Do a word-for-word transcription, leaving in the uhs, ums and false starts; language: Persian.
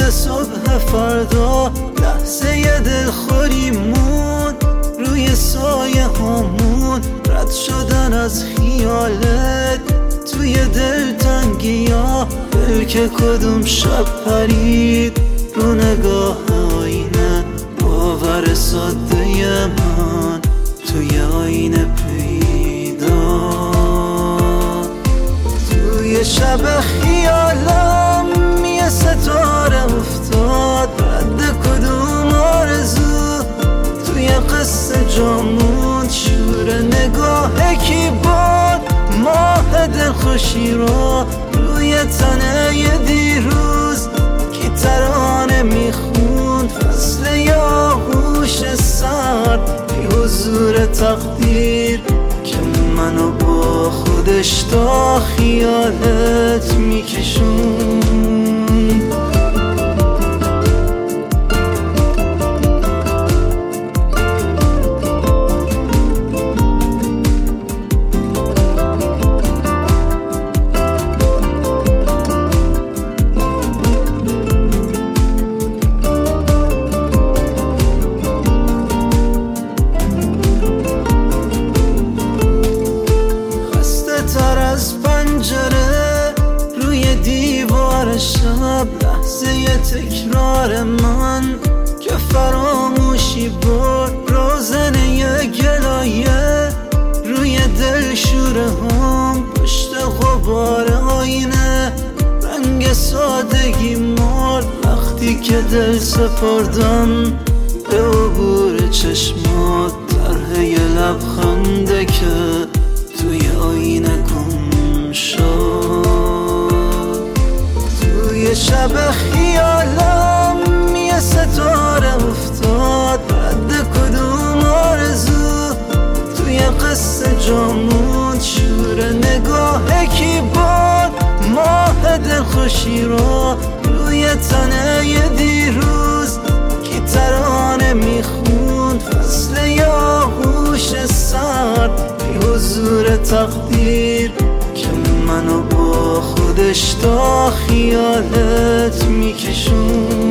تا صبح فردا لحظه دلخوری مون روی سایه هامون، رد شدن از خیالت توی دل تنگی ها. دل که کدوم شب پرید رو نگاه آینه، باور ساده من توی آینه پیدا. توی شب خیالم یه ستاره افتاد، رد کدوم آرزو توی قصه جامون. شور نگاه کی بود ماه دلخوشی رو روی تنه ی دیروز کی ترانه میخوند. فصل یاغوش سرد بی حضور تقدیر که منو با خودش تا خیالت میکشون. روی دیوار شب لحظه تکرار من که فراموشی برد. روزنه گلایه روی دل شوره هم، پشت غبار آینه رنگ سادگی مرد. وقتی که دل سپردم به عبور چشمات، طرح یه لبخنده که توی آینه گم شد. توی شب خیالم یه ستاره افتاد، رد کدوم آرزو توی قصه جامون. شور نگاه کی بود ماه دلخوشی رو روی تنه ی دیروز کی ترانه میخوند. فصل یاغوش سرد بی حضور تقدیر که منو با خودش تا خیالت میکشون.